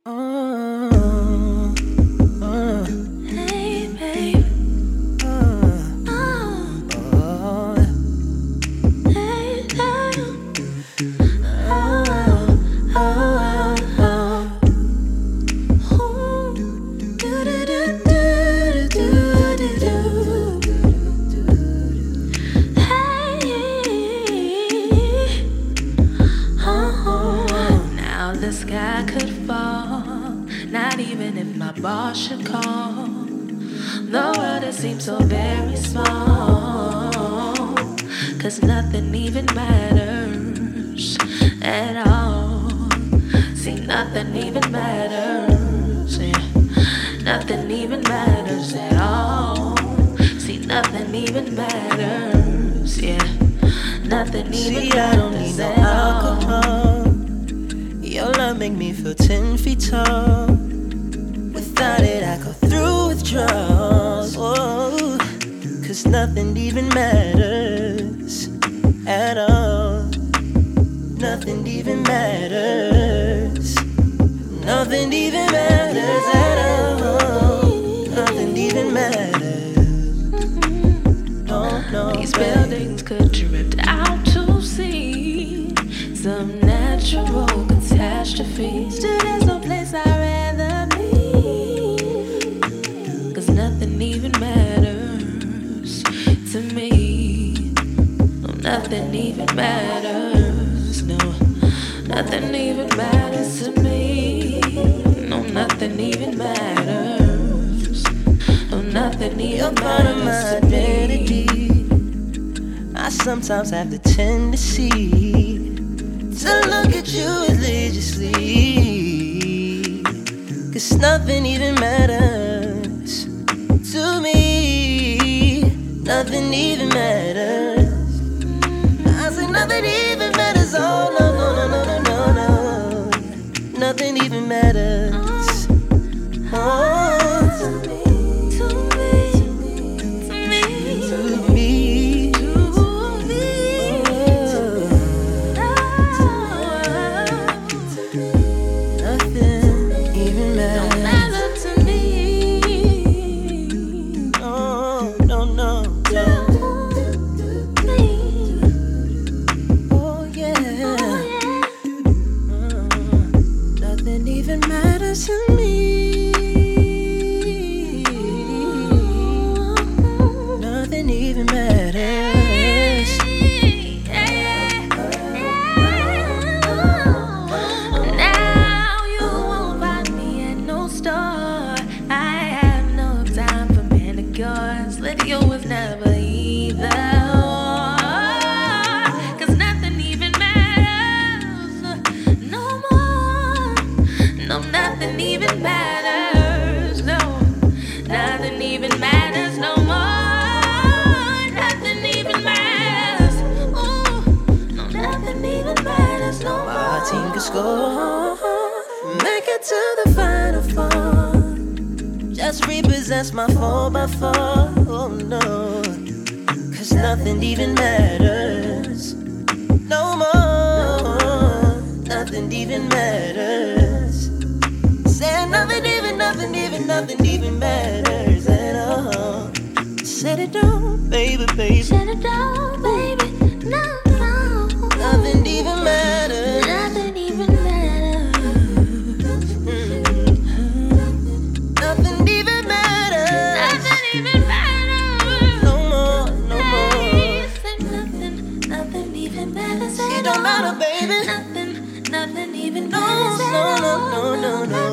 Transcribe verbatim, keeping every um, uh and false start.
Oh, oh. Hey, babe. Oh, Oh, oh, hey, love. oh, oh, oh. Ooh. Do-do-do-do-do-do-do-do. Hey. Oh. Now the sky could fall, not even if my boss should call. The world it seems so very small, 'cause nothing even matters at all. See, nothing even matters, yeah. Nothing even matters at all. See, nothing even matters, yeah. Nothing even See, I don't need matters no at all. alcohol. Your love make me feel ten feet tall. Without it, I go through withdrawals. Oh, 'cause nothing even matters at all. Nothing even matters. Nothing even matters at all. Nothing even matters. No, no. These babe. buildings could drift out to sea, some natural catastrophe. Still, there's no place I'd rather be, 'cause nothing even matters to me. No, nothing even matters. No, nothing even matters to me. No, nothing even matters. No, nothing even You're part of my matters to me. identity. I sometimes have the tendency to look at you religiously, 'cause nothing even matters to me. Nothing even matters. I say nothing even matters. Oh no, no, no, no, no, no, no. Nothing even matters. Oh, to me, nothing even matters. Now you won't find me at no store. I have no time for manicures. Lydia was never either. 'Cause nothing even matters no more. No, nothing even matters. No, nothing even matters no more. Nothing even matters. Ooh, no, nothing even matters no more. Our team could score, make it to the final four. Just repossess my four by four. Oh no, 'cause nothing even matters no more. Nothing even matters. Said nothing even, nothing even, nothing even matters at all. Set it down, baby, baby. Shut it down, baby. No, no. Nothing even matters. Nothing even matters. Nothing even matters. Nothing even matters. No more, no more. Nothing, nothing even matters. It don't matter, baby. Nothing, nothing even No, matters. no, no, no, no, no.